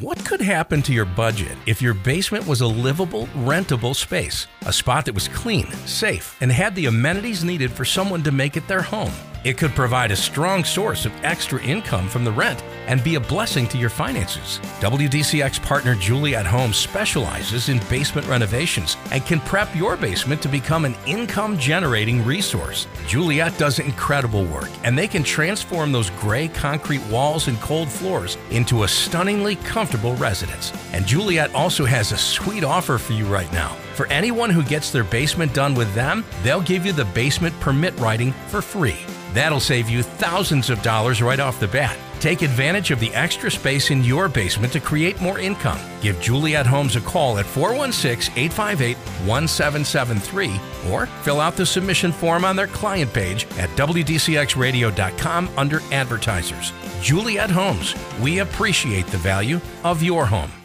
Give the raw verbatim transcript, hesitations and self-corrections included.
What could happen to your budget if your basement was a livable, rentable space? A spot that was clean, safe, and had the amenities needed for someone to make it their home. It could provide a strong source of extra income from the rent and be a blessing to your finances. W D C X partner Juliet Homes specializes in basement renovations and can prep your basement to become an income-generating resource. Juliet does incredible work, and they can transform those gray concrete walls and cold floors into a stunningly comfortable residence. And Juliet also has a sweet offer for you right now. For anyone who gets their basement done with them, they'll give you the basement permit writing for free. That'll save you thousands of dollars right off the bat. Take advantage of the extra space in your basement to create more income. Give Juliet Homes a call at four one six, eight five eight, one seven seven three or fill out the submission form on their client page at W D C X radio dot com under Advertisers. Juliet Homes, we appreciate the value of your home.